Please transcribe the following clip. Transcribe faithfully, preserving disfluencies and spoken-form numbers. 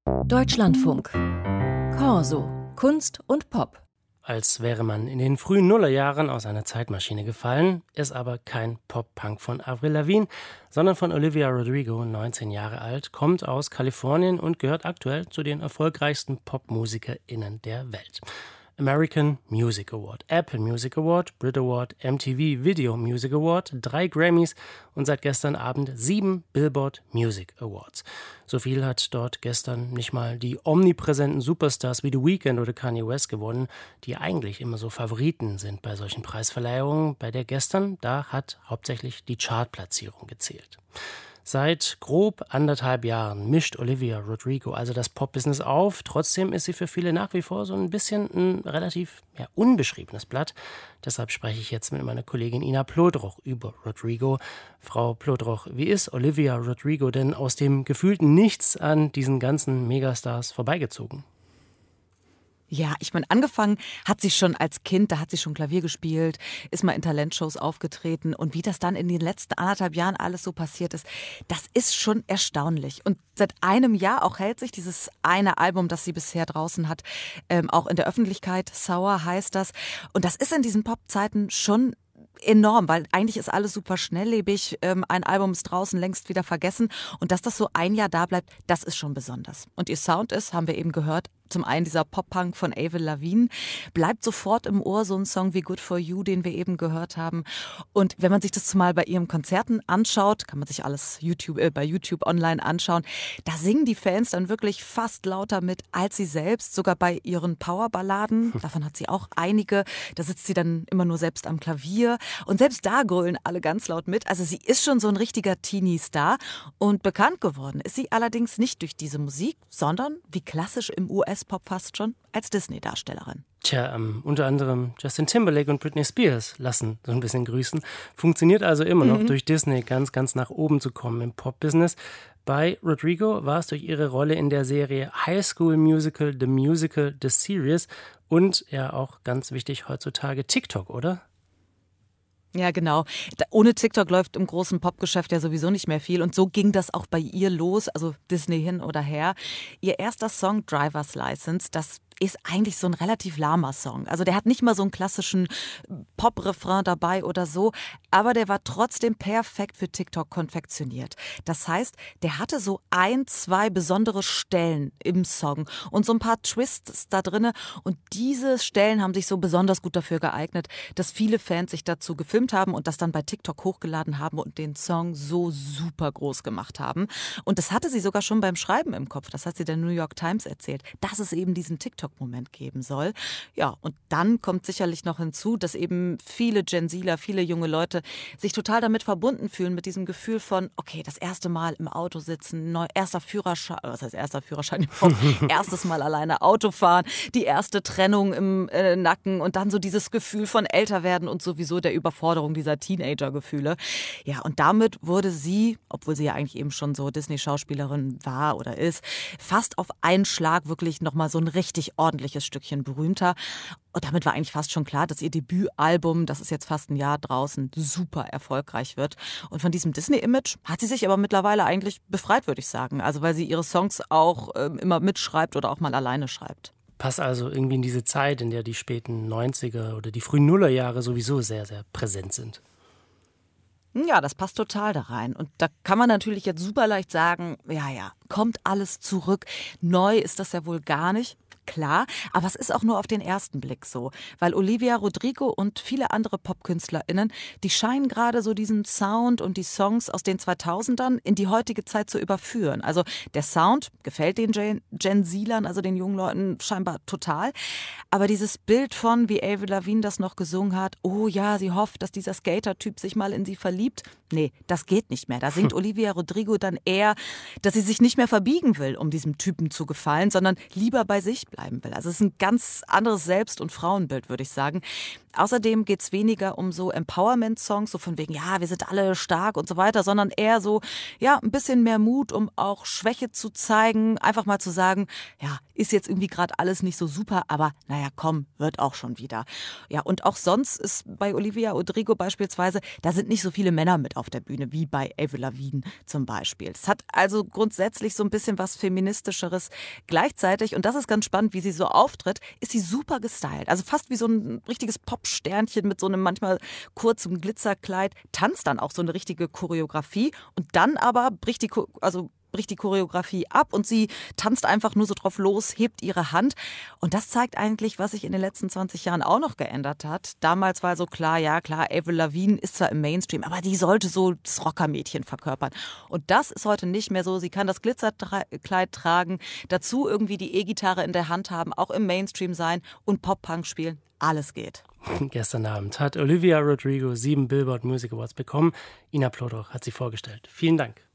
Deutschlandfunk. Corso. Kunst und Pop. Als wäre man in den frühen Nullerjahren aus einer Zeitmaschine gefallen, ist aber kein Pop-Punk von Avril Lavigne, sondern von Olivia Rodrigo, neunzehn Jahre alt, kommt aus Kalifornien und gehört aktuell zu den erfolgreichsten PopmusikerInnen der Welt. American Music Award, Apple Music Award, Brit Award, M T V Video Music Award, drei Grammys und seit gestern Abend sieben Billboard Music Awards. So viel hat dort gestern nicht mal die omnipräsenten Superstars wie The Weeknd oder Kanye West gewonnen, die eigentlich immer so Favoriten sind bei solchen Preisverleihungen. Bei der gestern, da hat hauptsächlich die Chartplatzierung gezählt. Seit grob anderthalb Jahren mischt Olivia Rodrigo also das Pop-Business auf. Trotzdem ist sie für viele nach wie vor so ein bisschen ein relativ ja, unbeschriebenes Blatt. Deshalb spreche ich jetzt mit meiner Kollegin Ina Plodroch über Rodrigo. Frau Plodroch, wie ist Olivia Rodrigo denn aus dem gefühlten Nichts an diesen ganzen Megastars vorbeigezogen? Ja, ich meine, angefangen hat sie schon als Kind, da hat sie schon Klavier gespielt, ist mal in Talentshows aufgetreten und wie das dann in den letzten anderthalb Jahren alles so passiert ist, das ist schon erstaunlich. Und seit einem Jahr auch hält sich dieses eine Album, das sie bisher draußen hat, ähm, auch in der Öffentlichkeit, Sour heißt das. Und das ist in diesen Pop-Zeiten schon enorm, weil eigentlich ist alles super schnelllebig, ähm, ein Album ist draußen, längst wieder vergessen und dass das so ein Jahr da bleibt, das ist schon besonders. Und ihr Sound ist, haben wir eben gehört, zum einen dieser Pop-Punk von Avril Lavigne, bleibt sofort im Ohr, so ein Song wie Good For You, den wir eben gehört haben. Und wenn man sich das mal bei ihren Konzerten anschaut, kann man sich alles YouTube, äh, bei YouTube online anschauen, da singen die Fans dann wirklich fast lauter mit als sie selbst, sogar bei ihren Powerballaden, davon hat sie auch einige, da sitzt sie dann immer nur selbst am Klavier und selbst da grölen alle ganz laut mit. Also sie ist schon so ein richtiger Teenie-Star und bekannt geworden ist sie allerdings nicht durch diese Musik, sondern wie klassisch im U S-Pop fast schon, als Disney-Darstellerin. Tja, ähm, unter anderem Justin Timberlake und Britney Spears lassen so ein bisschen grüßen. Funktioniert also immer noch, mhm. durch Disney ganz, ganz nach oben zu kommen im Pop-Business. Bei Rodrigo war es durch ihre Rolle in der Serie High School Musical, The Musical, The Series und ja auch ganz wichtig heutzutage TikTok, oder? Ja, genau. Da, ohne TikTok läuft im großen Popgeschäft ja sowieso nicht mehr viel. Und so ging das auch bei ihr los, also Disney hin oder her. Ihr erster Song, Driver's License, das ist eigentlich so ein relativ lahmer Song. Also der hat nicht mal so einen klassischen Pop-Refrain dabei oder so, aber der war trotzdem perfekt für TikTok konfektioniert. Das heißt, der hatte so ein, zwei besondere Stellen im Song und so ein paar Twists da drin. Und diese Stellen haben sich so besonders gut dafür geeignet, dass viele Fans sich dazu gefilmt haben und das dann bei TikTok hochgeladen haben und den Song so super groß gemacht haben. Und das hatte sie sogar schon beim Schreiben im Kopf. Das hat sie der New York Times erzählt, dass es eben diesen TikTok Moment geben soll. Ja, und dann kommt sicherlich noch hinzu, dass eben viele Gen Zler, viele junge Leute sich total damit verbunden fühlen, mit diesem Gefühl von, okay, das erste Mal im Auto sitzen, neu, erster Führerschein, was heißt erster Führerschein? Erstes Mal alleine Auto fahren, die erste Trennung im äh, Nacken und dann so dieses Gefühl von älter werden und sowieso der Überforderung dieser Teenager-Gefühle. Ja, und damit wurde sie, obwohl sie ja eigentlich eben schon so Disney-Schauspielerin war oder ist, fast auf einen Schlag wirklich nochmal so ein richtig ordentliches Stückchen berühmter. Und damit war eigentlich fast schon klar, dass ihr Debütalbum, das ist jetzt fast ein Jahr draußen, super erfolgreich wird. Und von diesem Disney-Image hat sie sich aber mittlerweile eigentlich befreit, würde ich sagen. Also weil sie ihre Songs auch äh, immer mitschreibt oder auch mal alleine schreibt. Passt also irgendwie in diese Zeit, in der die späten neunziger oder die frühen Nullerjahre sowieso sehr, sehr präsent sind. Ja, das passt total da rein. Und da kann man natürlich jetzt super leicht sagen, ja, ja, kommt alles zurück. Neu ist das ja wohl gar nicht. Klar, aber es ist auch nur auf den ersten Blick so, weil Olivia Rodrigo und viele andere PopkünstlerInnen, die scheinen gerade so diesen Sound und die Songs aus den zweitausendern in die heutige Zeit zu überführen. Also der Sound gefällt den Gen, Gen Zlern, also den jungen Leuten scheinbar total, aber dieses Bild von, wie Avril Lavigne das noch gesungen hat, oh ja, sie hofft, dass dieser Skater-Typ sich mal in sie verliebt, nee, das geht nicht mehr. Da singt Olivia Rodrigo dann eher, dass sie sich nicht mehr verbiegen will, um diesem Typen zu gefallen, sondern lieber bei sich bleiben will. Also es ist ein ganz anderes Selbst- und Frauenbild, würde ich sagen. Außerdem geht es weniger um so Empowerment-Songs, so von wegen, ja, wir sind alle stark und so weiter, sondern eher so, ja, ein bisschen mehr Mut, um auch Schwäche zu zeigen, einfach mal zu sagen, ja, ist jetzt irgendwie gerade alles nicht so super, aber naja, komm, wird auch schon wieder. Ja, und auch sonst ist bei Olivia Rodrigo beispielsweise, da sind nicht so viele Männer mit auf der Bühne, wie bei Avril Lavigne zum Beispiel. Es hat also grundsätzlich so ein bisschen was Feministischeres. Gleichzeitig, und das ist ganz spannend, wie sie so auftritt, ist sie super gestylt. Also fast wie so ein richtiges Pop-Sternchen mit so einem manchmal kurzem Glitzerkleid, tanzt dann auch so eine richtige Choreografie und dann aber bricht die, also bricht die Choreografie ab und sie tanzt einfach nur so drauf los, hebt ihre Hand. Und das zeigt eigentlich, was sich in den letzten zwanzig Jahren auch noch geändert hat. Damals war so klar, ja klar, Avril Lavigne ist zwar im Mainstream, aber die sollte so das Rockermädchen verkörpern. Und das ist heute nicht mehr so. Sie kann das Glitzerkleid tragen, dazu irgendwie die E-Gitarre in der Hand haben, auch im Mainstream sein und Pop-Punk spielen. Alles geht. Gestern Abend hat Olivia Rodrigo sieben Billboard Music Awards bekommen. Ina Plodhoch hat sie vorgestellt. Vielen Dank.